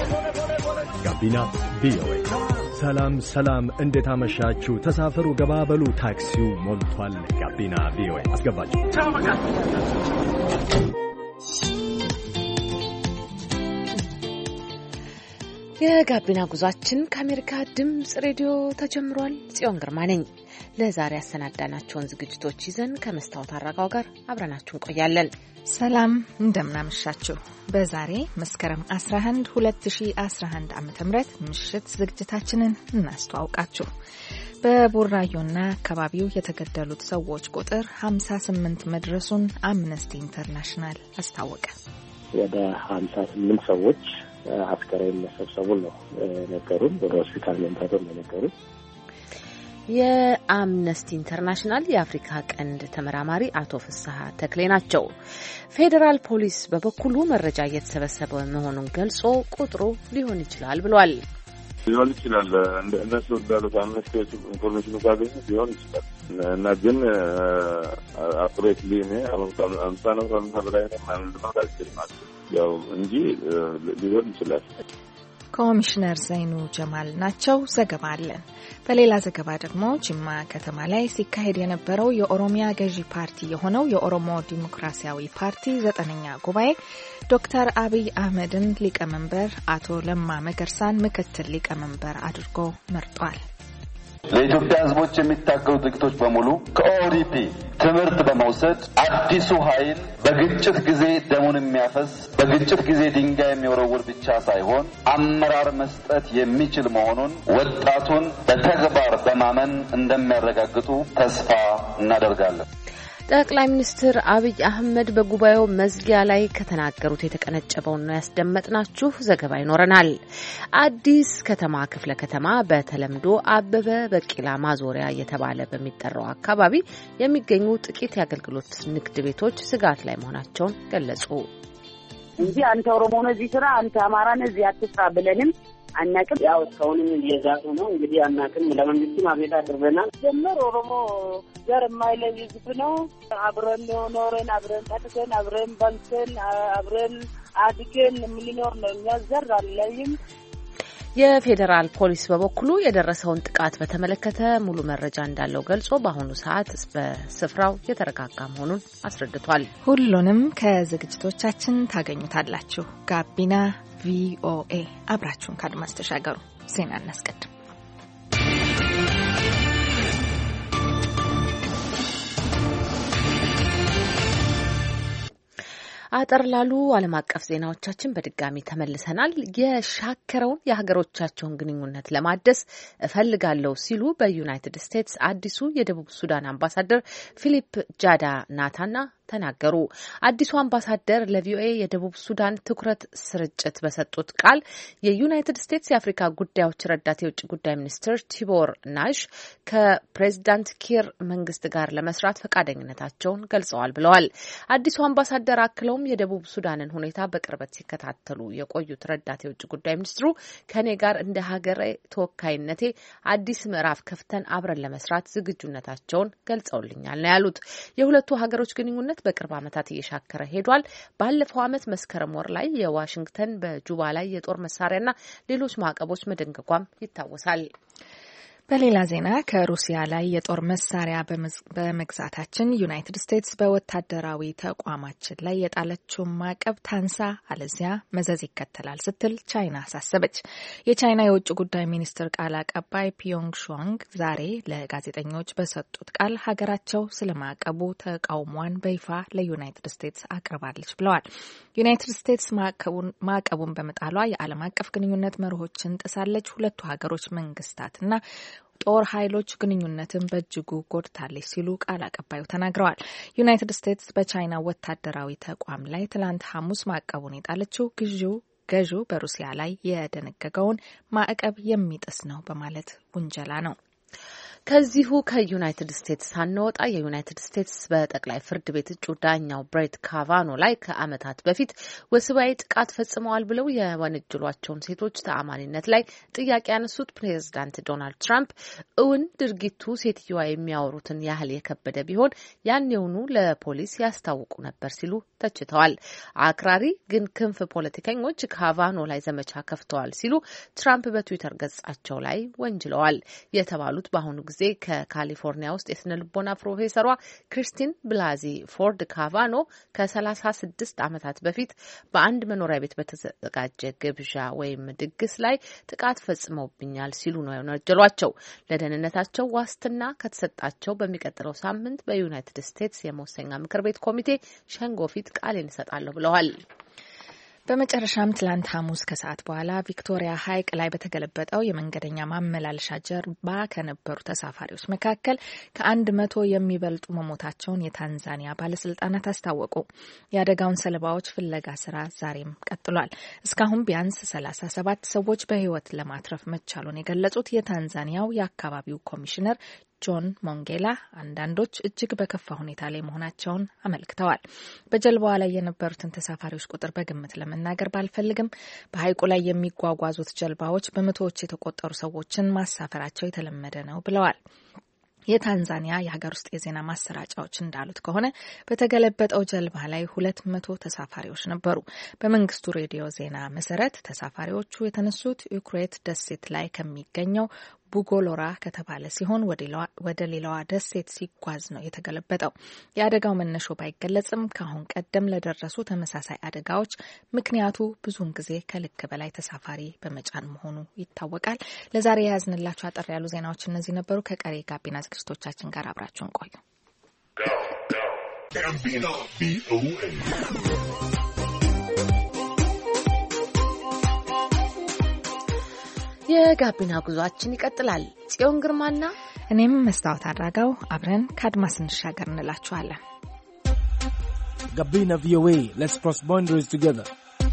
ጋቢና ቪኦኤ። ሰላም ሰላም፣ እንዴት አመሻችሁ? ተሳፈሩ፣ ገባበሉ፣ ታክሲው ሞልቷል። ጋቢና ቪኦኤ አስገባችሁ። የጋቢና ጉዟችን ከአሜሪካ ድምጽ ሬዲዮ ተጀምሯል። ጽዮን ግርማ ነኝ። ለዛሬ ያሰናዳናቸውን ዝግጅቶች ይዘን ከመስታወት አረጋው ጋር አብረናችሁ እንቆያለን። ሰላም እንደምናመሻችሁ። በዛሬ መስከረም 11 2011 ዓ.ም ምሽት ዝግጅታችንን እናስተዋውቃችሁ። በቡራዩና አካባቢው የተገደሉት ሰዎች ቁጥር 58 መድረሱን አምነስቲ ኢንተርናሽናል አስታወቀ። ወደ 58 ሰዎች አስከሬን መሰብሰቡን ነው ነገሩን። ወደ ሆስፒታል መምጣቱን ነው ነገሩን። የአምነስቲ ኢንተርናሽናል የአፍሪካ ቀንድ ተመራማሪ አቶ ፍስሐ ተክሌ ናቸው። ፌዴራል ፖሊስ በበኩሉ መረጃ እየተሰበሰበ መሆኑን ገልጾ ቁጥሩ ሊሆን ይችላል ብሏል። ሊሆን ይችላል እነሱ እንዳሉት አምነስቲ ኢንፎርሜሽኑ ካገኙ ሊሆን ይችላል እና ግን አፕሬት ሊኔ አምሳ ነው በላይ ነው ማለት ነው ያው እንጂ ሊሆን ይችላል። ኮሚሽነር ዘይኑ ጀማል ናቸው። ዘገባ አለን። በሌላ ዘገባ ደግሞ ጅማ ከተማ ላይ ሲካሄድ የነበረው የኦሮሚያ ገዢ ፓርቲ የሆነው የኦሮሞ ዲሞክራሲያዊ ፓርቲ 9ኛ ጉባኤ ዶክተር አብይ አህመድን ሊቀመንበር፣ አቶ ለማ መገርሳን ምክትል ሊቀመንበር አድርጎ መርጧል። ለኢትዮጵያ ሕዝቦች የሚታገሉ ድርጅቶች በሙሉ ከኦዲፒ ትምህርት በመውሰድ አዲሱ ኃይል በግጭት ጊዜ ደሙን የሚያፈስ በግጭት ጊዜ ድንጋይ የሚወረውር ብቻ ሳይሆን አመራር መስጠት የሚችል መሆኑን ወጣቱን በተግባር በማመን እንደሚያረጋግጡ ተስፋ እናደርጋለን። ጠቅላይ ሚኒስትር አብይ አህመድ በጉባኤው መዝጊያ ላይ ከተናገሩት የተቀነጨበውን ነው ያስደመጥናችሁ። ዘገባ ይኖረናል። አዲስ ከተማ ክፍለ ከተማ በተለምዶ አበበ ቢቂላ ማዞሪያ እየተባለ በሚጠራው አካባቢ የሚገኙ ጥቂት የአገልግሎት ንግድ ቤቶች ስጋት ላይ መሆናቸውን ገለጹ። እንጂ አንተ ኦሮሞ ነህ እዚህ ስራ፣ አንተ አማራ ነህ እዚህ አትስራ ብለንም አናቅም። ያው እስካሁንም እየዛቱ ነው እንግዲህ አናቅም። ለመንግስትም አቤት አድርገናል። ጀመር ኦሮሞ ዘር የማይለይ ህዝብ ነው። አብረን ኖረን አብረን ጠጥተን አብረን በልተን አብረን አድገን የምንኖር ነው። እኛ ዘር አልለይም። የፌዴራል ፖሊስ በበኩሉ የደረሰውን ጥቃት በተመለከተ ሙሉ መረጃ እንዳለው ገልጾ በአሁኑ ሰዓት በስፍራው የተረጋጋ መሆኑን አስረድቷል። ሁሉንም ከዝግጅቶቻችን ታገኙታላችሁ። ጋቢና ቪኦኤ አብራችሁን ካድማስ ተሻገሩ። ዜና እናስቀድም። አጠር ላሉ ዓለም አቀፍ ዜናዎቻችን በድጋሚ ተመልሰናል። የሻከረውን የሀገሮቻቸውን ግንኙነት ለማደስ እፈልጋለሁ ሲሉ በዩናይትድ ስቴትስ አዲሱ የደቡብ ሱዳን አምባሳደር ፊሊፕ ጃዳ ናታና ተናገሩ። አዲሱ አምባሳደር ለቪኦኤ የደቡብ ሱዳን ትኩረት ስርጭት በሰጡት ቃል የዩናይትድ ስቴትስ የአፍሪካ ጉዳዮች ረዳት የውጭ ጉዳይ ሚኒስትር ቲቦር ናሽ ከፕሬዚዳንት ኪር መንግስት ጋር ለመስራት ፈቃደኝነታቸውን ገልጸዋል ብለዋል። አዲሱ አምባሳደር አክለውም የደቡብ ሱዳንን ሁኔታ በቅርበት ሲከታተሉ የቆዩት ረዳት የውጭ ጉዳይ ሚኒስትሩ ከኔ ጋር እንደ ሀገር ተወካይነቴ አዲስ ምዕራፍ ከፍተን አብረን ለመስራት ዝግጁነታቸውን ገልጸውልኛል ነው ያሉት። የሁለቱ ሀገሮች ግንኙነት በቅርብ ዓመታት እየሻከረ ሄዷል። ባለፈው ዓመት መስከረም ወር ላይ የዋሽንግተን በጁባ ላይ የጦር መሳሪያና ሌሎች ማዕቀቦች መደንገጓም ይታወሳል። በሌላ ዜና ከሩሲያ ላይ የጦር መሳሪያ በመግዛታችን ዩናይትድ ስቴትስ በወታደራዊ ተቋማችን ላይ የጣለችውን ማዕቀብ ታንሳ አለዚያ መዘዝ ይከተላል ስትል ቻይና አሳሰበች። የቻይና የውጭ ጉዳይ ሚኒስትር ቃል አቀባይ ፒዮንግ ሹዋንግ ዛሬ ለጋዜጠኞች በሰጡት ቃል ሀገራቸው ስለ ማዕቀቡ ተቃውሟን በይፋ ለዩናይትድ ስቴትስ አቅርባለች ብለዋል። ዩናይትድ ስቴትስ ማዕቀቡን በመጣሏ የዓለም አቀፍ ግንኙነት መርሆችን ጥሳለች፣ ሁለቱ ሀገሮች መንግስታትና ጦር ኃይሎች ግንኙነትን በእጅጉ ጎድታለች ሲሉ ቃል አቀባዩ ተናግረዋል። ዩናይትድ ስቴትስ በቻይና ወታደራዊ ተቋም ላይ ትላንት ሐሙስ ማዕቀቡን የጣለችው ገዢው በሩሲያ ላይ የደነገገውን ማዕቀብ የሚጥስ ነው በማለት ውንጀላ ነው። ከዚሁ ከዩናይትድ ስቴትስ ሳንወጣ የዩናይትድ ስቴትስ በጠቅላይ ፍርድ ቤት እጩ ዳኛው ብሬት ካቫኖ ላይ ከዓመታት በፊት ወሲባዊ ጥቃት ፈጽመዋል ብለው የወነጀሏቸውን ሴቶች ተአማኒነት ላይ ጥያቄ ያነሱት ፕሬዝዳንት ዶናልድ ትራምፕ እውን ድርጊቱ ሴትዮዋ የሚያወሩትን ያህል የከበደ ቢሆን ያኔውኑ ለፖሊስ ያስታውቁ ነበር ሲሉ ተችተዋል። አክራሪ ግን ክንፍ ፖለቲከኞች ካቫኖ ላይ ዘመቻ ከፍተዋል ሲሉ ትራምፕ በትዊተር ገጻቸው ላይ ወንጅለዋል። የተባሉት በአሁኑ ጊዜ ከካሊፎርኒያ ውስጥ የስነ ልቦና ፕሮፌሰሯ ክሪስቲን ብላዚ ፎርድ ካቫኖ ከ36 ዓመታት በፊት በአንድ መኖሪያ ቤት በተዘጋጀ ግብዣ ወይም ድግስ ላይ ጥቃት ፈጽመውብኛል ሲሉ ነው የወነጀሏቸው። ለደህንነታቸው ዋስትና ከተሰጣቸው በሚቀጥለው ሳምንት በዩናይትድ ስቴትስ የመወሰኛ ምክር ቤት ኮሚቴ ሸንጎ ፊት ቃሌን እሰጣለሁ ብለዋል። በመጨረሻም ትላንት ሐሙስ ከሰዓት በኋላ ቪክቶሪያ ሐይቅ ላይ በተገለበጠው የመንገደኛ ማመላለሻ ጀርባ ከነበሩ ተሳፋሪዎች መካከል ከ100 የሚበልጡ መሞታቸውን የታንዛኒያ ባለስልጣናት አስታወቁ። የአደጋውን ሰለባዎች ፍለጋ ስራ ዛሬም ቀጥሏል። እስካሁን ቢያንስ 37 ሰዎች በሕይወት ለማትረፍ መቻሉን የገለጹት የታንዛኒያው የአካባቢው ኮሚሽነር ጆን ሞንጌላ አንዳንዶች እጅግ በከፋ ሁኔታ ላይ መሆናቸውን አመልክተዋል። በጀልባዋ ላይ የነበሩትን ተሳፋሪዎች ቁጥር በግምት ለመናገር ባልፈልግም በሐይቁ ላይ የሚጓጓዙት ጀልባዎች በመቶዎች የተቆጠሩ ሰዎችን ማሳፈራቸው የተለመደ ነው ብለዋል። የታንዛኒያ የሀገር ውስጥ የዜና ማሰራጫዎች እንዳሉት ከሆነ በተገለበጠው ጀልባ ላይ 200 ተሳፋሪዎች ነበሩ። በመንግስቱ ሬዲዮ ዜና መሰረት ተሳፋሪዎቹ የተነሱት ዩክሬት ደሴት ላይ ከሚገኘው ቡጎሎራ ከተባለ ሲሆን ወደ ሌላዋ ደሴት ሲጓዝ ነው የተገለበጠው። የአደጋው መነሾ ባይገለጽም ከአሁን ቀደም ለደረሱ ተመሳሳይ አደጋዎች ምክንያቱ ብዙውን ጊዜ ከልክ በላይ ተሳፋሪ በመጫን መሆኑ ይታወቃል። ለዛሬ የያዝንላችሁ አጠር ያሉ ዜናዎች እነዚህ ነበሩ። ከቀሪ ጋቢና ዝግጅቶቻችን ጋር አብራችሁን ቆዩ። የጋቢና ጉዟችን ይቀጥላል። ጽዮን ግርማና እኔም መስታወት አድራጋው አብረን ከአድማስ እንሻገር እንላችኋለን። ጋቢና ቪኦኤ ሌትስ ክሮስ ባውንደሪስ ቱጌዘር።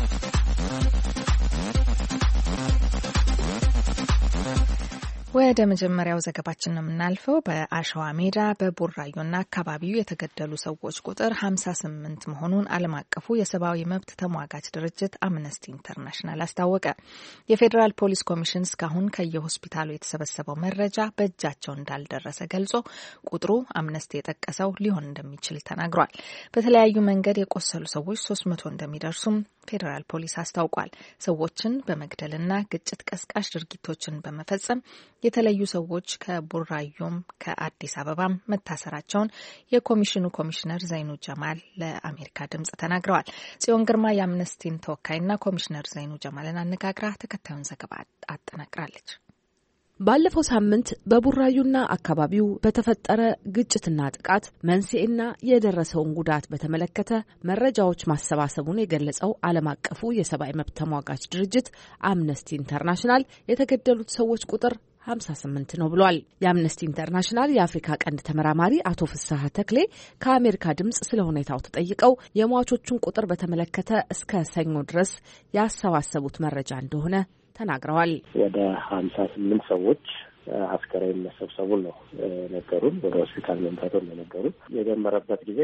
ወደ መጀመሪያው ዘገባችን ነው የምናልፈው። በአሸዋ ሜዳ በቡራዩና አካባቢው የተገደሉ ሰዎች ቁጥር 58 መሆኑን ዓለም አቀፉ የሰብአዊ መብት ተሟጋች ድርጅት አምነስቲ ኢንተርናሽናል አስታወቀ። የፌዴራል ፖሊስ ኮሚሽን እስካሁን ከየሆስፒታሉ የተሰበሰበው መረጃ በእጃቸው እንዳልደረሰ ገልጾ ቁጥሩ አምነስቲ የጠቀሰው ሊሆን እንደሚችል ተናግሯል። በተለያዩ መንገድ የቆሰሉ ሰዎች 300 እንደሚደርሱም ፌዴራል ፖሊስ አስታውቋል። ሰዎችን በመግደልና ግጭት ቀስቃሽ ድርጊቶችን በመፈጸም የተለዩ ሰዎች ከቡራዩም ከአዲስ አበባም መታሰራቸውን የኮሚሽኑ ኮሚሽነር ዘይኑ ጀማል ለአሜሪካ ድምጽ ተናግረዋል። ጽዮን ግርማ የአምነስቲን ተወካይና ኮሚሽነር ዘይኑ ጀማልን አነጋግራ ተከታዩን ዘገባ አጠናቅራለች። ባለፈው ሳምንት በቡራዩና አካባቢው በተፈጠረ ግጭትና ጥቃት መንስኤና የደረሰውን ጉዳት በተመለከተ መረጃዎች ማሰባሰቡን የገለጸው ዓለም አቀፉ የሰብአዊ መብት ተሟጋች ድርጅት አምነስቲ ኢንተርናሽናል የተገደሉት ሰዎች ቁጥር 58 ነው ብሏል። የአምነስቲ ኢንተርናሽናል የአፍሪካ ቀንድ ተመራማሪ አቶ ፍስሐ ተክሌ ከአሜሪካ ድምጽ ስለ ሁኔታው ተጠይቀው የሟቾቹን ቁጥር በተመለከተ እስከ ሰኞ ድረስ ያሰባሰቡት መረጃ እንደሆነ ተናግረዋል። ወደ 58 ሰዎች አስከሬን መሰብሰቡን ነው ነገሩን። ወደ ሆስፒታል መምጣቱን ነው ነገሩን። የጀመረበት ጊዜ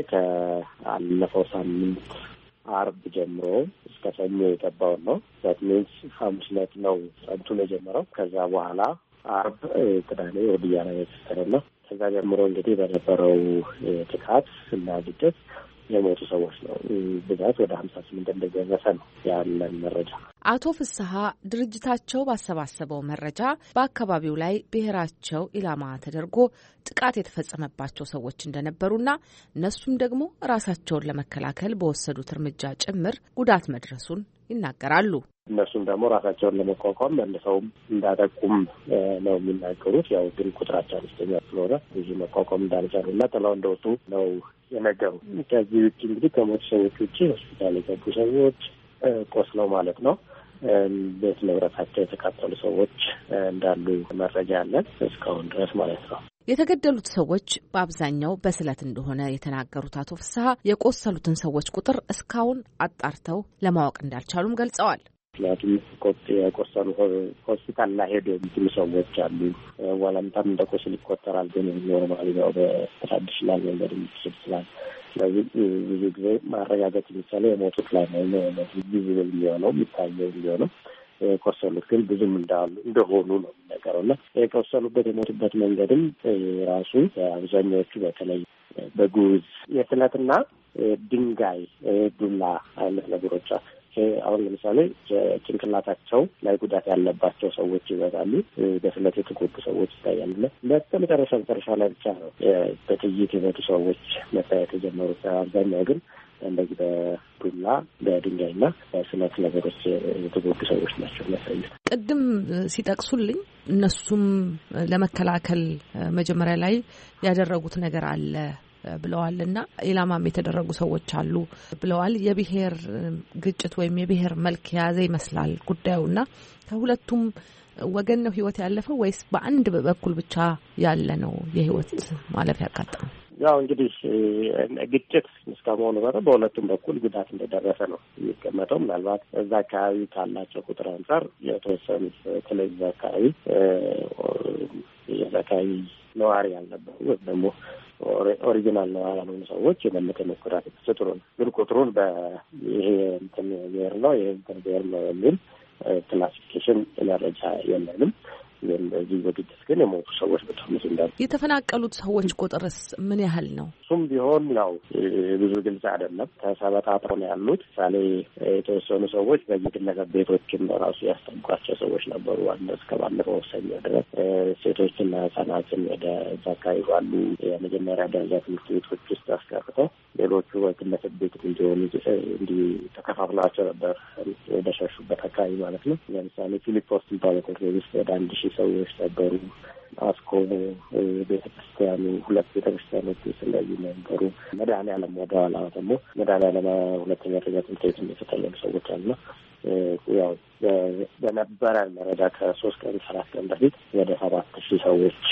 ከአለፈው ሳምንት አርብ ጀምሮ እስከ ሰኞ የገባውን ነው። ዛት ሚንስ ሐሙስ ዕለት ነው ጸንቱን የጀመረው። ከዛ በኋላ አርብ፣ ቅዳሜ ወዲያ ላይ የተሰረና ከዛ ጀምሮ እንግዲህ በነበረው ጥቃት እና ግጭት የሞቱ ሰዎች ነው ብዛት ወደ 58 እንደደረሰ ነው ያለን መረጃ። አቶ ፍስሐ ድርጅታቸው ባሰባሰበው መረጃ በአካባቢው ላይ ብሔራቸው ኢላማ ተደርጎ ጥቃት የተፈጸመባቸው ሰዎች እንደነበሩና እነሱም ደግሞ ራሳቸውን ለመከላከል በወሰዱት እርምጃ ጭምር ጉዳት መድረሱን ይናገራሉ። እነሱም ደግሞ ራሳቸውን ለመቋቋም መልሰውም እንዳጠቁም ነው የሚናገሩት። ያው ግን ቁጥራቸው አነስተኛ ስለሆነ ብዙ መቋቋም እንዳልቻሉና ጥለው እንደወጡ ነው የነገሩ። ከዚህ ውጭ እንግዲህ ከሞቱ ሰዎች ውጭ ሆስፒታል የገቡ ሰዎች ቆስለው ማለት ነው ቤት ንብረታቸው የተቃጠሉ ሰዎች እንዳሉ መረጃ አለን እስካሁን ድረስ ማለት ነው። የተገደሉት ሰዎች በአብዛኛው በስለት እንደሆነ የተናገሩት አቶ ፍስሐ የቆሰሉትን ሰዎች ቁጥር እስካሁን አጣርተው ለማወቅ እንዳልቻሉም ገልጸዋል። ምክንያቱም የቆሰሉ ሆስፒታል ላይ ሄደው የሚችሉ ሰዎች አሉ። ወለምታም እንደ ቁስል ይቆጠራል፣ ግን ኖርማሊ ነው በትራዲሽናል መንገድ የሚችል ይችላል። ስለዚህ ብዙ ጊዜ ማረጋገጥ የሚቻለው የሞቱት ላይ ነው። ቪዚብል የሚሆነው የሚታየው የሚሆነው የቆሰሉት ግን ብዙም እንደሆኑ ነው የሚነገረው እና የቆሰሉበት የሞቱበት መንገድም ራሱ አብዛኛዎቹ በተለይ በጉዝ የስለትና ድንጋይ ዱላ አይነት ነገሮች አሁን ለምሳሌ ጭንቅላታቸው ላይ ጉዳት ያለባቸው ሰዎች ይበዛሉ። በስለት የተጎዱ ሰዎች ይታያሉ። መጨረሻ ላይ ብቻ ነው በጥይት የሞቱ ሰዎች መታየት የጀመሩት። አብዛኛው ግን እንደዚህ በዱላ በድንጋይና በስለት ነገሮች የተጎዱ ሰዎች ናቸው የሚያሳዩት። ቅድም ሲጠቅሱልኝ እነሱም ለመከላከል መጀመሪያ ላይ ያደረጉት ነገር አለ ብለዋል እና ኢላማም የተደረጉ ሰዎች አሉ ብለዋል። የብሔር ግጭት ወይም የብሔር መልክ የያዘ ይመስላል ጉዳዩና ከሁለቱም ወገን ነው ህይወት ያለፈው ወይስ በአንድ በኩል ብቻ ያለ ነው የህይወት ማለፍ ያጋጠመው? ያው እንግዲህ ግጭት እስከመሆኑ በኋላ በሁለቱም በኩል ጉዳት እንደደረሰ ነው የሚቀመጠው። ምናልባት እዛ አካባቢ ካላቸው ቁጥር አንጻር የተወሰኑት በተለይ እዛ አካባቢ ነዋሪ ያልነበሩ ወይም ደግሞ ኦሪጂናል ነዋሪ ያልሆኑ ሰዎች የበለጠ መጎዳት ጥሩ ነው። ግን ቁጥሩን ይሄ እንትን ብሔር ነው ይሄ እንትን ብሔር ነው የሚል ክላሲፊኬሽን መረጃ የለንም። በዚህ በግጭት ግን የሞቱ ሰዎች በጣም ብዙ እንዳሉ። የተፈናቀሉት ሰዎች ቁጥርስ ምን ያህል ነው? እሱም ቢሆን ያው ብዙ ግልጽ አይደለም። ተሰበጣጥረው ነው ያሉት። ምሳሌ የተወሰኑ ሰዎች በየግለሰብ ቤቶችን ራሱ ያስጠጓቸው ሰዎች ነበሩ። እስከ ባለፈው ሰኞ ድረስ ሴቶችና ህጻናትን ወደ እዛ አካባቢ ባሉ የመጀመሪያ ደረጃ ትምህርት ቤቶች ውስጥ አስቀርተው ሌሎቹ በግለሰብ ቤት እንዲሆኑ እንዲህ ተከፋፍለዋቸው ነበር ወደ ሸሹበት አካባቢ ማለት ነው። ለምሳሌ ፊሊፖስ የሚባለው ትምህርት ቤት ውስጥ ወደ 1000 ሰዎች ነበሩ። አስኮ ቤተክርስቲያኑ 2 ቤተክርስቲያኖች ስለዚህ ነበሩ። መድኃኔዓለም ወደ ኋላ ደግሞ መድኃኔዓለም ሁለተኛ ደረጃ ትምህርት ቤት የተጠለሉ ሰዎች አሉ። ያው በነበረ መረጃ ከ3 ቀን 4 ቀን በፊት ወደ 7000 ሰዎች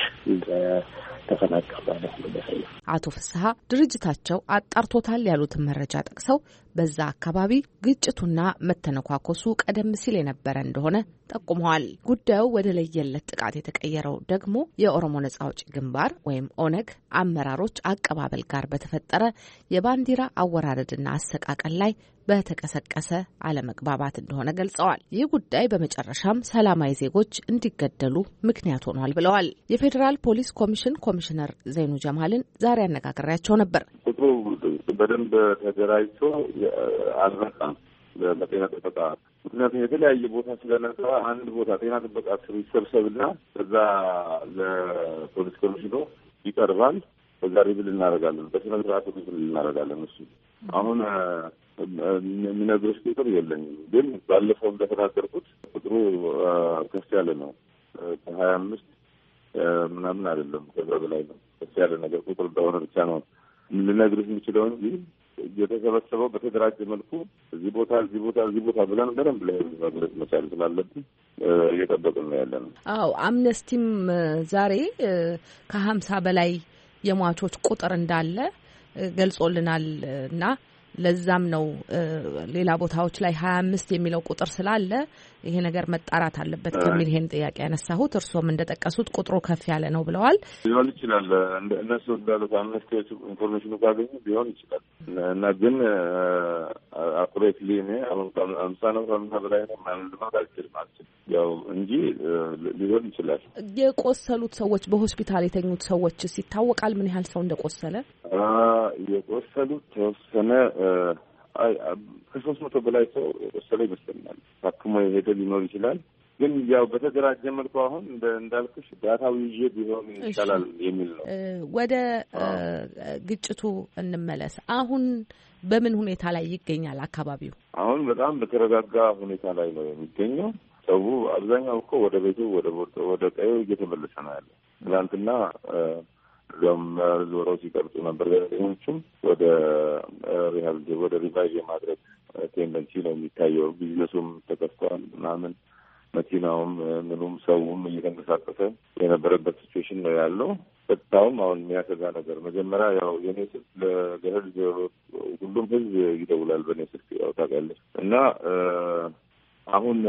ተፈናቀሉ ማለት ነው። አቶ ፍስሐ ድርጅታቸው አጣርቶታል ያሉትን መረጃ ጠቅሰው በዛ አካባቢ ግጭቱና መተነኳኮሱ ቀደም ሲል የነበረ እንደሆነ ጠቁመዋል። ጉዳዩ ወደ ለየለት ጥቃት የተቀየረው ደግሞ የኦሮሞ ነጻ አውጪ ግንባር ወይም ኦነግ አመራሮች አቀባበል ጋር በተፈጠረ የባንዲራ አወራረድና አሰቃቀል ላይ በተቀሰቀሰ አለመግባባት እንደሆነ ገልጸዋል። ይህ ጉዳይ በመጨረሻም ሰላማዊ ዜጎች እንዲገደሉ ምክንያት ሆኗል ብለዋል። የፌዴራል ፖሊስ ኮሚሽን ኮሚሽነር ዘይኑ ጀማልን ዛሬ አነጋግሬያቸው ነበር። ቁጥሩ በደንብ ተደራጅቶ አልመጣም በጤና ጥበቃ ምክንያቱም የተለያየ ቦታ ስለነበረ አንድ ቦታ ጤና ጥበቃ ስር ይሰብሰብና በዛ ለፖሊስ ኮሚሽኑ ይቀርባል። በዛ ሪቪል እናደርጋለን። በስነ ስርዓቱ ሪቪል እናደርጋለን። እሱ አሁን የሚነግሩት ቁጥር የለኝም፣ ግን ባለፈው እንደተናገርኩት ቁጥሩ ከፍ ያለ ነው። ከ25 ምናምን አይደለም፣ ከዛ በላይ ነው። ከፍ ያለ ነገር ቁጥር እንደሆነ ብቻ ነው ልነግርህ የምችለው እንጂ የተሰበሰበው በተደራጀ መልኩ እዚህ ቦታ ብለን በደንብ ለመግለጽ መቻል ስላለብን እየጠበቅን ነው ያለ ነው። አዎ አምነስቲም ዛሬ ከ50 በላይ የሟቾች ቁጥር እንዳለ ገልጾልናል እና ለዛም ነው ሌላ ቦታዎች ላይ 25 የሚለው ቁጥር ስላለ ይሄ ነገር መጣራት አለበት ከሚል ይሄን ጥያቄ ያነሳሁት። እርሶም እንደጠቀሱት ቁጥሩ ከፍ ያለ ነው ብለዋል። ሊሆን ይችላል እነሱ እንዳሉት አምነስቲ ኢንፎርሜሽኑ ካገኙ ሊሆን ይችላል እና ግን አኩሬትሊ እኔ አሁን 50 ነው በላይ ነው ማለት አልችልም ያው እንጂ ሊሆን ይችላል። የቆሰሉት ሰዎች በሆስፒታል የተኙት ሰዎችስ ይታወቃል ምን ያህል ሰው እንደቆሰለ? የቆሰሉት ተወሰነ ከ300 በላይ ሰው የቆሰለ ይመስለኛል። ታክሞ የሄደ ሊኖር ይችላል። ግን ያው በተደራጀ መልኩ አሁን እንዳልኩሽ ዳታው ይዤ ቢሆን ይቻላል የሚል ነው። ወደ ግጭቱ እንመለስ። አሁን በምን ሁኔታ ላይ ይገኛል አካባቢው? አሁን በጣም በተረጋጋ ሁኔታ ላይ ነው የሚገኘው። ሰው አብዛኛው እኮ ወደ ቤቱ ወደ ቀዩ እየተመለሰ ነው ያለው። ትናንትና እዛም ዞረው ሲቀርጹ ነበር። ጋዜጠኞቹም ወደ ሪቫይቭ የማድረግ ቴንደንሲ ነው የሚታየው። ቢዝነሱም ተከፍቷል ምናምን፣ መኪናውም ምኑም ሰውም እየተንቀሳቀሰ የነበረበት ሲቹዌሽን ነው ያለው። ጸጥታውም አሁን የሚያሰጋ ነገር መጀመሪያ ያው የኔ ስልክ ለገህል ሁሉም ህዝብ ይደውላል በእኔ ስልክ ያው ታውቃለች። እና አሁን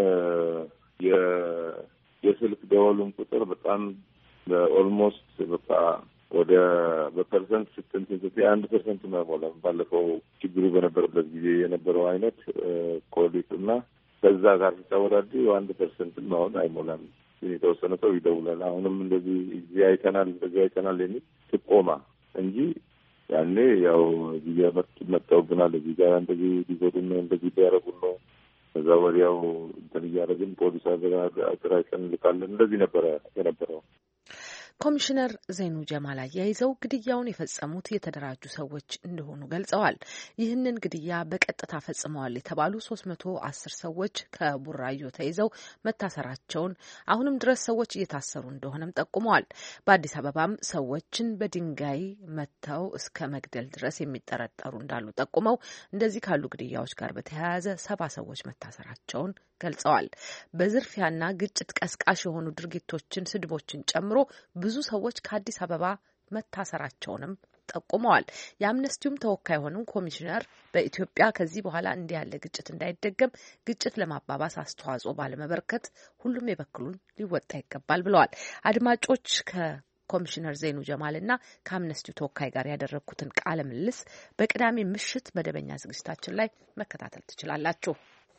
የስልክ ደወሉን ቁጥር በጣም ኦልሞስት በቃ ወደ በፐርሰንት 1% ነው ማለት ባለፈው ችግሩ በነበረበት ጊዜ የነበረው አይነት ኮሊትና በዛ ጋር ሲታወዳድ 1% ነው አይሞላም። የተወሰነ ሰው ይደውላል። አሁንም እንደዚህ እዚህ አይተናል የሚል ጥቆማ እንጂ ያኔ ያው መጣውብናል እዚህ ጋር እንደዚህ ሊጎዱን እንደዚህ ሊያረጉን ነው ከዛ ወዲያው እንትን እያደረግን ፖሊስ አገራችን ልካለን እንደዚህ ነበረ የነበረው። ኮሚሽነር ዘይኑ ጀማል አያይዘው ግድያውን የፈጸሙት የተደራጁ ሰዎች እንደሆኑ ገልጸዋል። ይህንን ግድያ በቀጥታ ፈጽመዋል የተባሉ 310 ሰዎች ከቡራዮ ተይዘው መታሰራቸውን አሁንም ድረስ ሰዎች እየታሰሩ እንደሆነም ጠቁመዋል። በአዲስ አበባም ሰዎችን በድንጋይ መተው እስከ መግደል ድረስ የሚጠረጠሩ እንዳሉ ጠቁመው እንደዚህ ካሉ ግድያዎች ጋር በተያያዘ 70 ሰዎች መታሰራቸውን ገልጸዋል። በዝርፊያና ግጭት ቀስቃሽ የሆኑ ድርጊቶችን፣ ስድቦችን ጨምሮ ብዙ ሰዎች ከአዲስ አበባ መታሰራቸውንም ጠቁመዋል። የአምነስቲውም ተወካይ የሆኑን ኮሚሽነር በኢትዮጵያ ከዚህ በኋላ እንዲህ ያለ ግጭት እንዳይደገም ግጭት ለማባባስ አስተዋጽኦ ባለመበርከት ሁሉም የበኩሉን ሊወጣ ይገባል ብለዋል። አድማጮች ኮሚሽነር ዘይኑ ጀማልና ከአምነስቲው ተወካይ ጋር ያደረኩትን ቃለ ምልልስ በቅዳሜ ምሽት መደበኛ ዝግጅታችን ላይ መከታተል ትችላላችሁ።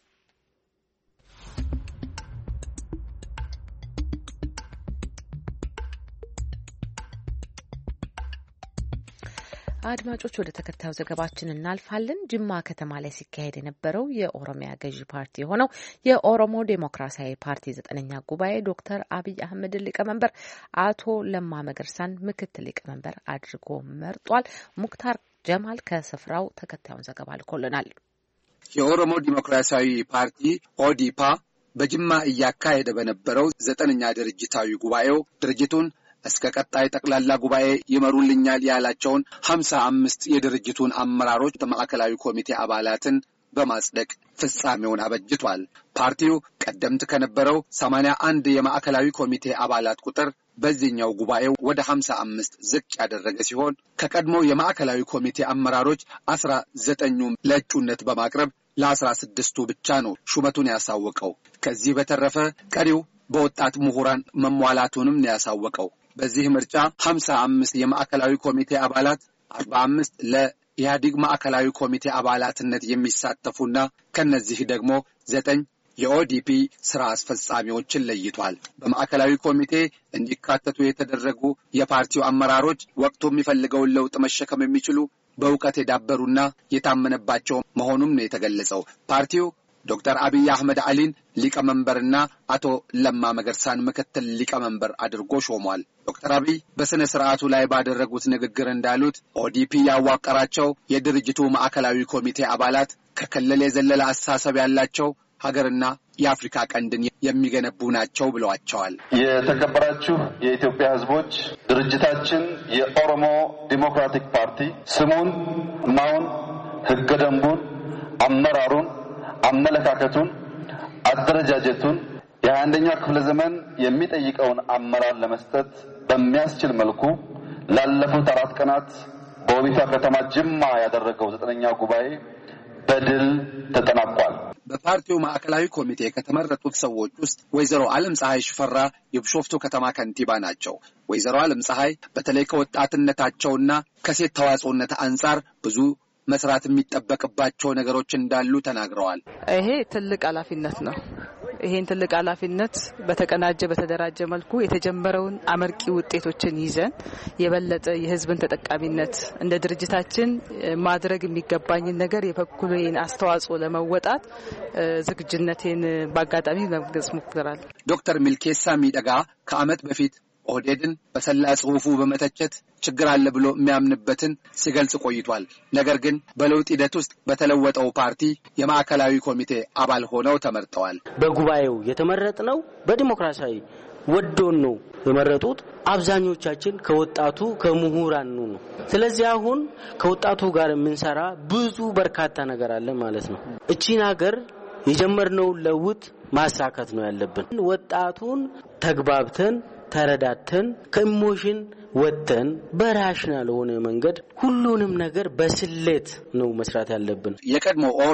አድማጮች ወደ ተከታዩ ዘገባችን እናልፋለን። ጅማ ከተማ ላይ ሲካሄድ የነበረው የኦሮሚያ ገዢ ፓርቲ የሆነው የኦሮሞ ዴሞክራሲያዊ ፓርቲ 9ኛ ጉባኤ ዶክተር አብይ አህመድን ሊቀመንበር፣ አቶ ለማ መገርሳን ምክትል ሊቀመንበር አድርጎ መርጧል። ሙክታር ጀማል ከስፍራው ተከታዩን ዘገባ ልኮልናል። የኦሮሞ ዴሞክራሲያዊ ፓርቲ ኦዲፓ በጅማ እያካሄደ በነበረው 9ኛ ድርጅታዊ ጉባኤው ድርጅቱን እስከ ቀጣይ ጠቅላላ ጉባኤ ይመሩልኛል ያላቸውን 55 የድርጅቱን አመራሮች በማዕከላዊ ኮሚቴ አባላትን በማጽደቅ ፍጻሜውን አበጅቷል። ፓርቲው ቀደምት ከነበረው 81 የማዕከላዊ ኮሚቴ አባላት ቁጥር በዚህኛው ጉባኤው ወደ 55 ዝቅ ያደረገ ሲሆን ከቀድሞው የማዕከላዊ ኮሚቴ አመራሮች 19ኙ ለእጩነት በማቅረብ ለ16ቱ ብቻ ነው ሹመቱን ያሳወቀው። ከዚህ በተረፈ ቀሪው በወጣት ምሁራን መሟላቱንም ነው ያሳወቀው። በዚህ ምርጫ 55 የማዕከላዊ ኮሚቴ አባላት 45 ለኢህአዴግ ማዕከላዊ ኮሚቴ አባላትነት የሚሳተፉና ከነዚህ ደግሞ 9 የኦዲፒ ስራ አስፈጻሚዎችን ለይቷል። በማዕከላዊ ኮሚቴ እንዲካተቱ የተደረጉ የፓርቲው አመራሮች ወቅቱ የሚፈልገውን ለውጥ መሸከም የሚችሉ በእውቀት የዳበሩና የታመነባቸው መሆኑም ነው የተገለጸው። ፓርቲው ዶክተር አብይ አህመድ አሊን ሊቀመንበርና አቶ ለማ መገርሳን ምክትል ሊቀመንበር አድርጎ ሾሟል። ዶክተር አብይ በስነ ስርዓቱ ላይ ባደረጉት ንግግር እንዳሉት ኦዲፒ ያዋቀራቸው የድርጅቱ ማዕከላዊ ኮሚቴ አባላት ከክልል የዘለለ አስተሳሰብ ያላቸው ሀገርና የአፍሪካ ቀንድን የሚገነቡ ናቸው ብለዋቸዋል። የተከበራችሁ የኢትዮጵያ ሕዝቦች፣ ድርጅታችን የኦሮሞ ዴሞክራቲክ ፓርቲ ስሙን፣ ማውን፣ ህገ ደንቡን፣ አመራሩን፣ አመለካከቱን፣ አደረጃጀቱን የ21ኛው ክፍለ ዘመን የሚጠይቀውን አመራር ለመስጠት በሚያስችል መልኩ ላለፉት 4 ቀናት በውቢቷ ከተማ ጅማ ያደረገው 9ኛው ጉባኤ በድል ተጠናቋል። በፓርቲው ማዕከላዊ ኮሚቴ ከተመረጡት ሰዎች ውስጥ ወይዘሮ ዓለም ፀሐይ ሽፈራ የቢሾፍቱ ከተማ ከንቲባ ናቸው። ወይዘሮ ዓለም ፀሐይ በተለይ ከወጣትነታቸውና ከሴት ተዋጽኦነት አንጻር ብዙ መስራት የሚጠበቅባቸው ነገሮች እንዳሉ ተናግረዋል። ይሄ ትልቅ ኃላፊነት ነው። ይሄን ትልቅ ኃላፊነት በተቀናጀ በተደራጀ መልኩ የተጀመረውን አመርቂ ውጤቶችን ይዘን የበለጠ የህዝብን ተጠቃሚነት እንደ ድርጅታችን ማድረግ የሚገባኝን ነገር የበኩሌን አስተዋጽኦ ለመወጣት ዝግጁነቴን በአጋጣሚ ለመግለጽ ሞክራለሁ። ዶክተር ሚልኬሳ ሚደጋ ከዓመት በፊት ኦህዴድን በሰላ ጽሁፉ በመተቸት ችግር አለ ብሎ የሚያምንበትን ሲገልጽ ቆይቷል። ነገር ግን በለውጥ ሂደት ውስጥ በተለወጠው ፓርቲ የማዕከላዊ ኮሚቴ አባል ሆነው ተመርጠዋል። በጉባኤው የተመረጥነው በዲሞክራሲያዊ ወዶን ነው የመረጡት። አብዛኞቻችን ከወጣቱ ከምሁራን ነው። ስለዚህ አሁን ከወጣቱ ጋር የምንሰራ ብዙ በርካታ ነገር አለ ማለት ነው። እቺን ሀገር የጀመርነው ለውጥ ማሳካት ነው ያለብን። ወጣቱን ተግባብተን ተረዳተን ከኢሞሽን ወጥተን በራሽናል ሆነ መንገድ ሁሉንም ነገር በስሌት ነው መስራት ያለብን። የቀድሞ ኦህዴድ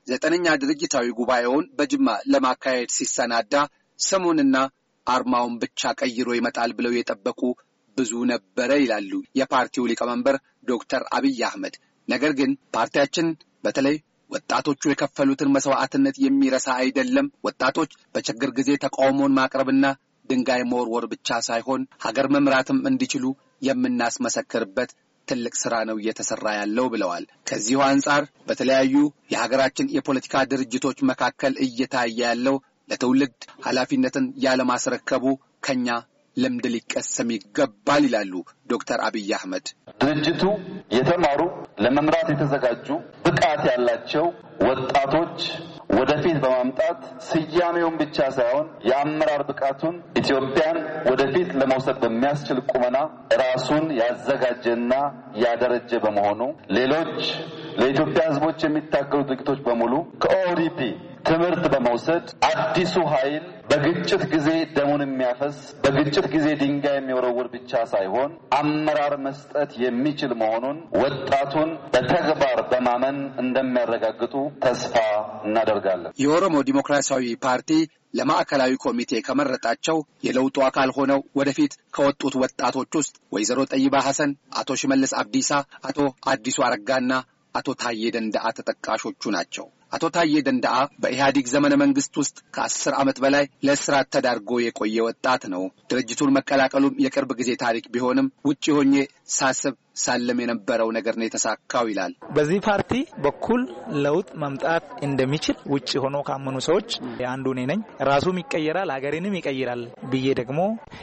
9ኛ ድርጅታዊ ጉባኤውን በጅማ ለማካሄድ ሲሰናዳ ስሙንና አርማውን ብቻ ቀይሮ ይመጣል ብለው የጠበቁ ብዙ ነበረ ይላሉ የፓርቲው ሊቀመንበር ዶክተር አብይ አህመድ። ነገር ግን ፓርቲያችን በተለይ ወጣቶቹ የከፈሉትን መስዋዕትነት የሚረሳ አይደለም። ወጣቶች በችግር ጊዜ ተቃውሞን ማቅረብና ድንጋይ መወርወር ብቻ ሳይሆን ሀገር መምራትም እንዲችሉ የምናስመሰክርበት ትልቅ ስራ ነው እየተሰራ ያለው ብለዋል። ከዚሁ አንጻር በተለያዩ የሀገራችን የፖለቲካ ድርጅቶች መካከል እየታየ ያለው ለትውልድ ኃላፊነትን ያለማስረከቡ ከኛ ልምድ ሊቀሰም ይገባል ይላሉ ዶክተር አብይ አህመድ። ድርጅቱ የተማሩ ለመምራት የተዘጋጁ ብቃት ያላቸው ወጣቶች ወደፊት በማምጣት ስያሜውን ብቻ ሳይሆን የአመራር ብቃቱን ኢትዮጵያን ወደፊት ለመውሰድ በሚያስችል ቁመና ራሱን ያዘጋጀና ያደረጀ በመሆኑ ሌሎች ለኢትዮጵያ ሕዝቦች የሚታገሉ ድርጅቶች በሙሉ ከኦዲፒ ትምህርት በመውሰድ አዲሱ ኃይል በግጭት ጊዜ ደሙን የሚያፈስ በግጭት ጊዜ ድንጋይ የሚወረውር ብቻ ሳይሆን አመራር መስጠት የሚችል መሆኑን ወጣቱን በተግባር በማመን እንደሚያረጋግጡ ተስፋ እናደርጋለን። የኦሮሞ ዲሞክራሲያዊ ፓርቲ ለማዕከላዊ ኮሚቴ ከመረጣቸው የለውጡ አካል ሆነው ወደፊት ከወጡት ወጣቶች ውስጥ ወይዘሮ ጠይባ ሐሰን፣ አቶ ሽመልስ አብዲሳ፣ አቶ አዲሱ አረጋና አቶ ታዬ ደንዳአ ተጠቃሾቹ ናቸው። አቶ ታዬ ደንዳአ በኢህአዴግ ዘመነ መንግስት ውስጥ ከ10 ዓመት በላይ ለእስራት ተዳርጎ የቆየ ወጣት ነው። ድርጅቱን መቀላቀሉም የቅርብ ጊዜ ታሪክ ቢሆንም ውጪ ሆኜ ሳስብ ሳለም የነበረው ነገር ነው የተሳካው ይላል። በዚህ ፓርቲ በኩል ለውጥ መምጣት እንደሚችል ውጪ ሆኖ ካመኑ ሰዎች አንዱ ነኝ። ራሱም ይቀየራል፣ ሀገሬንም ይቀይራል ብዬ ደግሞ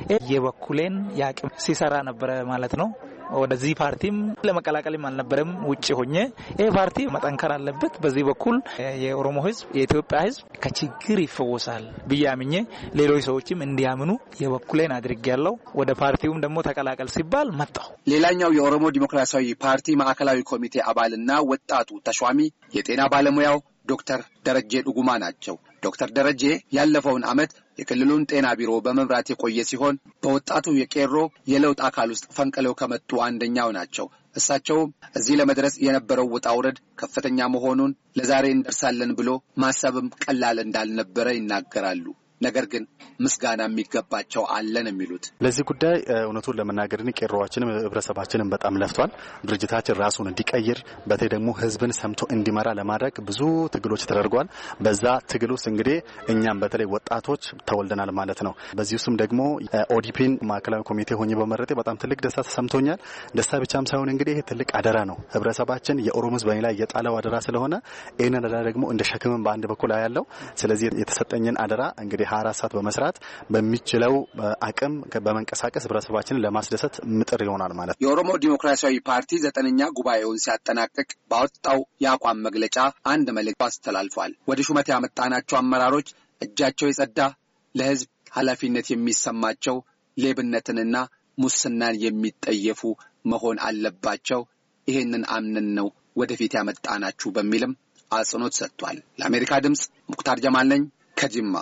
የበኩሌን ያቅም ሲሰራ ነበረ ማለት ነው። ወደዚህ ፓርቲም ለመቀላቀልም አልነበረም ውጪ ሆኜ ይሄ ፓርቲ መጠንከር አለበት፣ በዚህ በኩል የኦሮሞ ህዝብ የኢትዮጵያ ህዝብ ከችግር ይፈወሳል ብያምኜ ሌሎች ሰዎችም እንዲያምኑ የበኩሌን አድርጌያለሁ። ወደ ፓርቲውም ደግሞ ተቀላቀል ሲባል መጣሁ። ሌላኛው የኦሮሞ ዲሞክራሲያዊ ፓርቲ ማዕከላዊ ኮሚቴ አባልና ወጣቱ ተሿሚ የጤና ባለሙያው ዶክተር ደረጀ ዱጉማ ናቸው። ዶክተር ደረጀ ያለፈውን ዓመት የክልሉን ጤና ቢሮ በመምራት የቆየ ሲሆን በወጣቱ የቄሮ የለውጥ አካል ውስጥ ፈንቅለው ከመጡ አንደኛው ናቸው። እሳቸውም እዚህ ለመድረስ የነበረው ውጣ ውረድ ከፍተኛ መሆኑን ለዛሬ እንደርሳለን ብሎ ማሰብም ቀላል እንዳልነበረ ይናገራሉ። ነገር ግን ምስጋና የሚገባቸው አለን የሚሉት ለዚህ ጉዳይ እውነቱን ለመናገር ቄሮዋችንም ህብረተሰባችንም በጣም ለፍቷል። ድርጅታችን ራሱን እንዲቀይር በተለይ ደግሞ ህዝብን ሰምቶ እንዲመራ ለማድረግ ብዙ ትግሎች ተደርጓል። በዛ ትግል ውስጥ እንግዲህ እኛም በተለይ ወጣቶች ተወልደናል ማለት ነው። በዚህ ውስጥም ደግሞ ኦዲፒን ማዕከላዊ ኮሚቴ ሆኜ በመረጤ በጣም ትልቅ ደስታ ተሰምቶኛል። ደስታ ብቻም ሳይሆን እንግዲህ ይሄ ትልቅ አደራ ነው። ህብረተሰባችን የኦሮሞ ህዝብ ላይ የጣለው አደራ ስለሆነ ይሄንን አደራ ደግሞ እንደ ሸክምም በአንድ በኩል ያለው ስለዚህ የተሰጠኝን አደራ እንግዲህ 24 ሰዓት በመስራት በሚችለው አቅም በመንቀሳቀስ ህብረተሰባችንን ለማስደሰት ምጥር ይሆናል ማለት ነው። የኦሮሞ ዲሞክራሲያዊ ፓርቲ 9ኛ ጉባኤውን ሲያጠናቅቅ ባወጣው የአቋም መግለጫ አንድ መልእክት አስተላልፏል። ወደ ሹመት ያመጣናቸው አመራሮች እጃቸው የጸዳ ለህዝብ ኃላፊነት የሚሰማቸው ሌብነትንና ሙስናን የሚጠየፉ መሆን አለባቸው። ይሄንን አምነን ነው ወደፊት ያመጣናችሁ በሚልም አጽንኦት ሰጥቷል። ለአሜሪካ ድምጽ ሙክታር ጀማል ነኝ ከጅማ።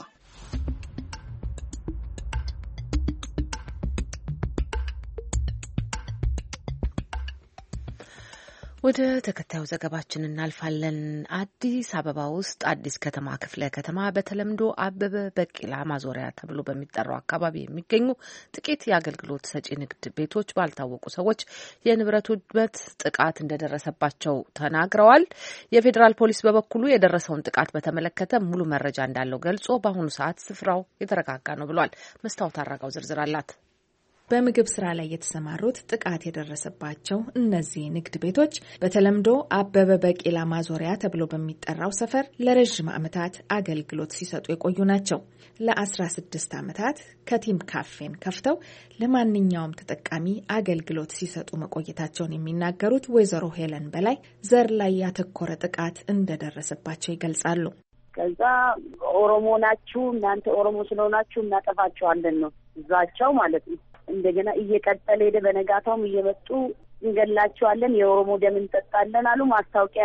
ወደ ተከታዩ ዘገባችን እናልፋለን። አዲስ አበባ ውስጥ አዲስ ከተማ ክፍለ ከተማ በተለምዶ አበበ ቢቂላ ማዞሪያ ተብሎ በሚጠራው አካባቢ የሚገኙ ጥቂት የአገልግሎት ሰጪ ንግድ ቤቶች ባልታወቁ ሰዎች የንብረት ውድመት ጥቃት እንደደረሰባቸው ተናግረዋል። የፌዴራል ፖሊስ በበኩሉ የደረሰውን ጥቃት በተመለከተ ሙሉ መረጃ እንዳለው ገልጾ በአሁኑ ሰዓት ስፍራው የተረጋጋ ነው ብሏል። መስታወት አራጋው ዝርዝር አላት። በምግብ ስራ ላይ የተሰማሩት ጥቃት የደረሰባቸው እነዚህ ንግድ ቤቶች በተለምዶ አበበ ቢቂላ ማዞሪያ ተብሎ በሚጠራው ሰፈር ለረጅም ዓመታት አገልግሎት ሲሰጡ የቆዩ ናቸው። ለ16 ዓመታት ከቲም ካፌን ከፍተው ለማንኛውም ተጠቃሚ አገልግሎት ሲሰጡ መቆየታቸውን የሚናገሩት ወይዘሮ ሄለን በላይ ዘር ላይ ያተኮረ ጥቃት እንደደረሰባቸው ይገልጻሉ። ከዛ ኦሮሞ ናችሁ እናንተ ኦሮሞ ስለሆናችሁ እናጠፋችኋለን ነው እዛቸው ማለት ነው። እንደገና እየቀጠለ ሄደ። በነጋታውም እየመጡ እንገላቸዋለን፣ የኦሮሞ ደም እንጠጣለን አሉ። ማስታወቂያ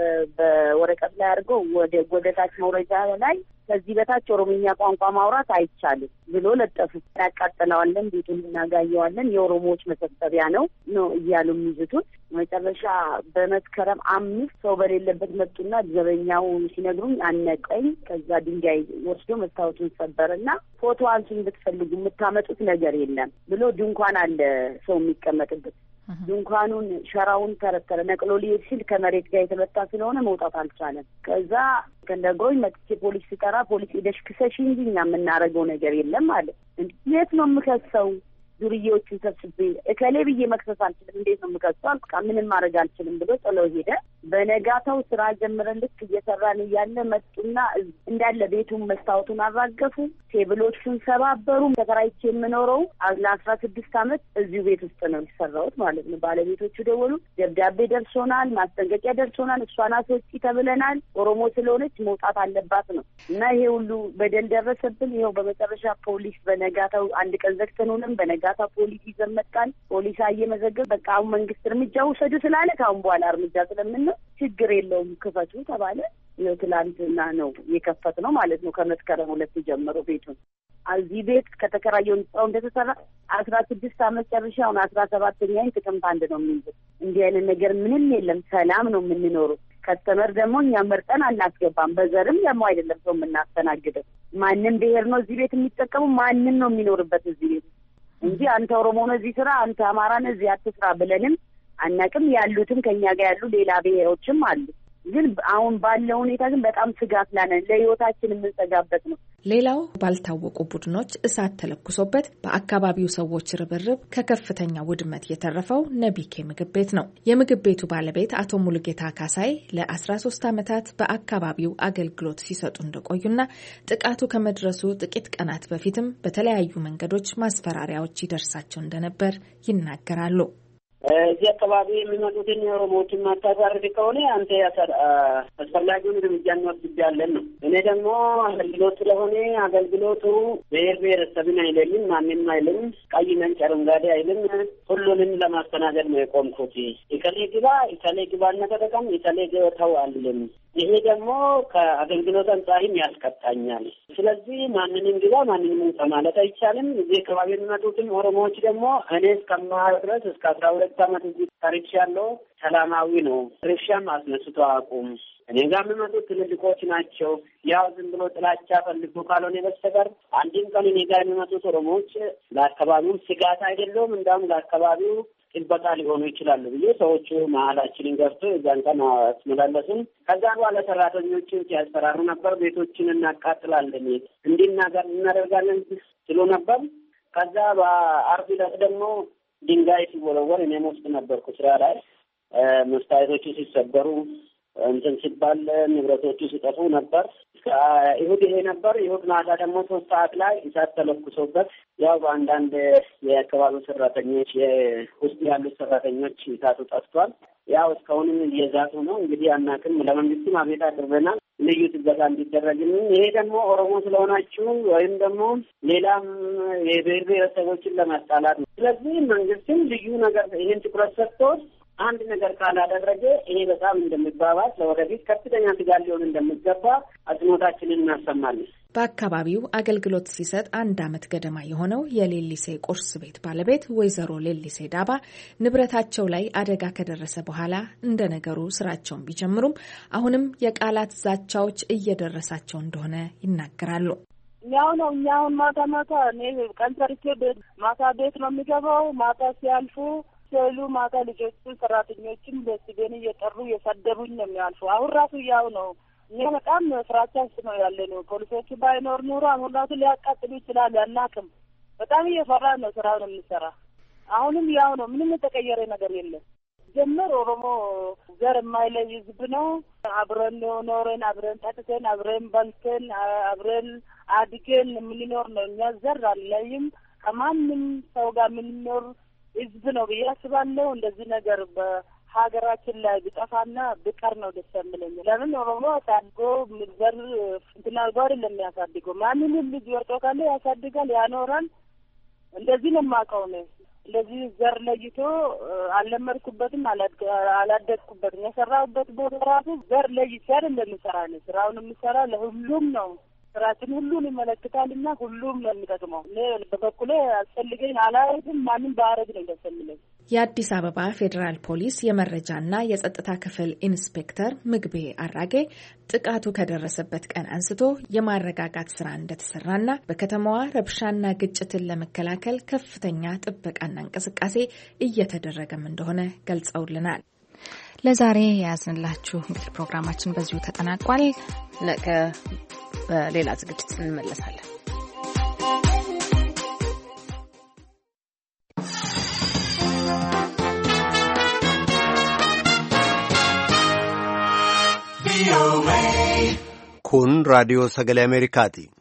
በወረቀት ላይ አድርገው ወደ ታች መውረጃ ላይ ከዚህ በታች ኦሮምኛ ቋንቋ ማውራት አይቻልም ብሎ ለጠፉ። ያቃጥለዋለን፣ ቤቱን እናጋየዋለን፣ የኦሮሞዎች መሰብሰቢያ ነው እያሉ የሚዝቱት። መጨረሻ በመስከረም 5 ሰው በሌለበት መጡና ዘበኛው ሲነግሩኝ አነቀኝ። ከዛ ድንጋይ ወስዶ መስታወቱን ሰበረና ፎቶ አንሱን ብትፈልጉ የምታመጡት ነገር የለም ብሎ ድንኳን አለ ሰው የሚቀመጥበት ድንኳኑን ሸራውን ተረተረ። ነቅሎ ሊሄድ ሲል ከመሬት ጋር የተመታ ስለሆነ መውጣት አልቻለም። ከዛ ከነጎይ መጥቼ ፖሊስ ሲጠራ ፖሊስ ሄደሽ ክሰሽ እንጂ እኛ የምናደርገው ነገር የለም አለ። እንዴት ነው የምከሰው? ዱርዬዎችን ሰብስቤ እከሌ ብዬ መክሰስ አልችልም። እንዴት ነው የምከሰው? በቃ ምንም ማድረግ አልችልም ብሎ ጥሎ ሄደ። በነጋታው ስራ ጀምረን ልክ እየሰራን እያለ መጡና እንዳለ ቤቱን መስታወቱን አራገፉ፣ ቴብሎቹን ሰባበሩ። ተከራይቼ የምኖረው ለ16 ዓመት እዚሁ ቤት ውስጥ ነው የሰራሁት ማለት ነው። ባለቤቶቹ ደወሉ፣ ደብዳቤ ደርሶናል፣ ማስጠንቀቂያ ደርሶናል፣ እሷን አስወጪ ተብለናል፣ ኦሮሞ ስለሆነች መውጣት አለባት ነው እና ይሄ ሁሉ በደል ደረሰብን። ይኸው በመጨረሻ ፖሊስ በነጋታው አንድ ቀን ዘግተንውንም በነጋታው ፖሊስ ይዘን መጣን። ፖሊስ አየመዘገብ በቃ አሁን መንግስት እርምጃ ውሰዱ ስላለ ካሁን በኋላ እርምጃ ስለምንለው ችግር የለውም ክፈቱ ተባለ። ትላንትና ነው የከፈት ነው ማለት ነው። ከመስከረም 2 ጀምሮ ቤቱን እዚህ ቤት ከተከራየው ሰው እንደተሰራ 16 ዓመት ጨርሼ አሁን 17ኛዬን ጥቅምት 1 ነው የሚይዘው። እንዲህ አይነት ነገር ምንም የለም። ሰላም ነው የምንኖረው። ከስተመር ደግሞ እኛ መርጠን አናስገባም። በዘርም ደግሞ አይደለም ሰው የምናስተናግደው። ማንም ብሔር ነው እዚህ ቤት የሚጠቀሙ ማንም ነው የሚኖርበት እዚህ ቤት እንጂ አንተ ኦሮሞ ነው እዚህ ስራ፣ አንተ አማራ ነው እዚህ አትስራ ብለንም አናቅም። ያሉትም ከኛ ጋር ያሉ ሌላ ብሔሮችም አሉ። ግን አሁን ባለው ሁኔታ ግን በጣም ስጋት ላይ ለህይወታችን የምንሰጋበት ነው። ሌላው ባልታወቁ ቡድኖች እሳት ተለኩሶበት በአካባቢው ሰዎች ርብርብ ከከፍተኛ ውድመት የተረፈው ነቢኬ ምግብ ቤት ነው። የምግብ ቤቱ ባለቤት አቶ ሙሉጌታ ካሳይ ለ13 ዓመታት በአካባቢው አገልግሎት ሲሰጡ እንደቆዩና ጥቃቱ ከመድረሱ ጥቂት ቀናት በፊትም በተለያዩ መንገዶች ማስፈራሪያዎች ይደርሳቸው እንደነበር ይናገራሉ። እዚህ አካባቢ የሚመጡትን ኦሮሞዎችን ማታሳርፍ ከሆነ አንተ አስፈላጊውን እርምጃ እንወስድብሃለን ነው። እኔ ደግሞ አገልግሎት ስለሆነ አገልግሎቱ ብሔር ብሔረሰብን አይለይም፣ ማንም አይልም፣ ቀይ ነጭ አረንጓዴ አይልም። ሁሉንም ለማስተናገድ ነው የቆምኩት። ኢከሌ ግባና ተጠቀም፣ ኢከሌ ተው አልልም። ይሄ ደግሞ ከአገልግሎት አንጻርም ያስቀጣኛል። ስለዚህ ማንንም ግባ ማንንም ውጣ ማለት አይቻልም። እዚህ አካባቢ የሚመጡትም ኦሮሞዎች ደግሞ እኔ እስከማር ድረስ እስከ 12 ዓመት እዚህ ታሪክሻለሁ። ሰላማዊ ነው። ርሻም አስነስቶ አቁም። እኔ ጋር የሚመጡት ትልልቆች ናቸው። ያው ዝም ብሎ ጥላቻ ፈልጎ ካልሆነ በስተቀር አንድም ቀን እኔ ጋር የሚመጡት ኦሮሞዎች ለአካባቢው ስጋት አይደለም። እንዳውም ለአካባቢው ጥበቃ ሊሆኑ ይችላሉ ብዬ ሰዎቹ መሀላችንን ገብቶ የዛን ቀን አስመላለሱን። ከዛ በኋላ ሰራተኞችን ሲያስፈራሩ ነበር። ቤቶችን እናቃጥላለን እናደርጋለን ሲሉ ነበር። ከዛ በአርብ ዕለት ደግሞ ድንጋይ ሲወረወር እኔም ውስጥ ነበርኩ ስራ ላይ። መስታወቶቹ ሲሰበሩ እንትን ሲባል ንብረቶቹ ሲጠፉ ነበር። ይሁድ ይሄ ነበር። ይሁድ ማታ ደግሞ 3 ሰዓት ላይ እሳት ተለኩሶበት ያው በአንዳንድ የአካባቢው ሰራተኞች ውስጥ ያሉት ሰራተኞች እሳቱ ጠፍቷል። ያው እስካሁንም እየዛቱ ነው። እንግዲህ አናውቅም። ለመንግስትም አቤት አድርገናል ልዩ ጥበቃ እንዲደረግልን። ይሄ ደግሞ ኦሮሞ ስለሆናችሁ ወይም ደግሞ ሌላም የብሔር ብሔረሰቦችን ለማጣላት ነው። ስለዚህ መንግስትም ልዩ ነገር ይህን ትኩረት ሰጥቶ አንድ ነገር ካላደረገ ይሄ በጣም እንደሚባባስ ለወደፊት ከፍተኛ ስጋት ሊሆን እንደሚገባ አጽንኦታችንን እናሰማለን። በአካባቢው አገልግሎት ሲሰጥ 1 ዓመት ገደማ የሆነው የሌሊሴ ቁርስ ቤት ባለቤት ወይዘሮ ሌሊሴ ዳባ ንብረታቸው ላይ አደጋ ከደረሰ በኋላ እንደ ነገሩ ስራቸውን ቢጀምሩም አሁንም የቃላት ዛቻዎች እየደረሳቸው እንደሆነ ይናገራሉ። ያው ነው እኛውን ማታ እኔ ቀን ሰርቼ ማታ ቤት ነው የሚገባው። ማታ ሲያልፉ ሲሉ ማታ ልጆቹ ሰራተኞችም በስቤን እየጠሩ እየሰደቡኝ ነው የሚያልፉ። አሁን ራሱ ያው ነው። እኛ በጣም ፍራቻ ውስጥ ነው ያለነው። ፖሊሶቹ ባይኖር ኑሮ አሁን ራሱ ሊያቃጥሉ ይችላሉ። አናውቅም። በጣም እየፈራ ነው ስራውን የምንሰራ። አሁንም ያው ነው። ምንም የተቀየረ ነገር የለም። ጀምር ኦሮሞ ዘር የማይለይ ህዝብ ነው። አብረን ኖረን አብረን ጠጥተን አብረን በልተን አብረን አድገን የምንኖር ነው። እኛ ዘር አልለይም። ከማንም ሰው ጋር የምንኖር ህዝብ ነው ብዬ አስባለሁ። እንደዚህ ነገር በሀገራችን ላይ ቢጠፋና ቢቀር ነው ደስ የሚለኝ። ለምን ኦሮሞ አሳድጎ ምድር እንትና አድርጎ አይደለም የሚያሳድገው። ማንንም ልጅ ወርጦ ካለ ያሳድጋል፣ ያኖራል። እንደዚህ ነው የማውቀው ነው። ለዚህ ዘር ለይቶ አልለመድኩበትም፣ አላደግኩበትም። የሰራሁበት ቦታ ራሱ ዘር ለይቼ አይደለም የምሰራ ነው። ስራውን የምሰራ ለሁሉም ነው። ስራችን ሁሉን ይመለከታልና ሁሉም ነው የሚጠቅመው። በበኩሌ አስፈልገኝ አላየትም ማንም ባረግ ነው እንደሰምለኝ። የአዲስ አበባ ፌዴራል ፖሊስ የመረጃና የጸጥታ ክፍል ኢንስፔክተር ምግቤ አራጌ ጥቃቱ ከደረሰበት ቀን አንስቶ የማረጋጋት ስራ እንደተሰራና በከተማዋ ረብሻና ግጭትን ለመከላከል ከፍተኛ ጥበቃና እንቅስቃሴ እየተደረገም እንደሆነ ገልጸውልናል። ለዛሬ የያዝንላችሁ እንግዲህ ፕሮግራማችን በዚሁ ተጠናቋል። ነገ በሌላ ዝግጅት እንመለሳለን። kun raadiyoo sagalee Ameerikaati.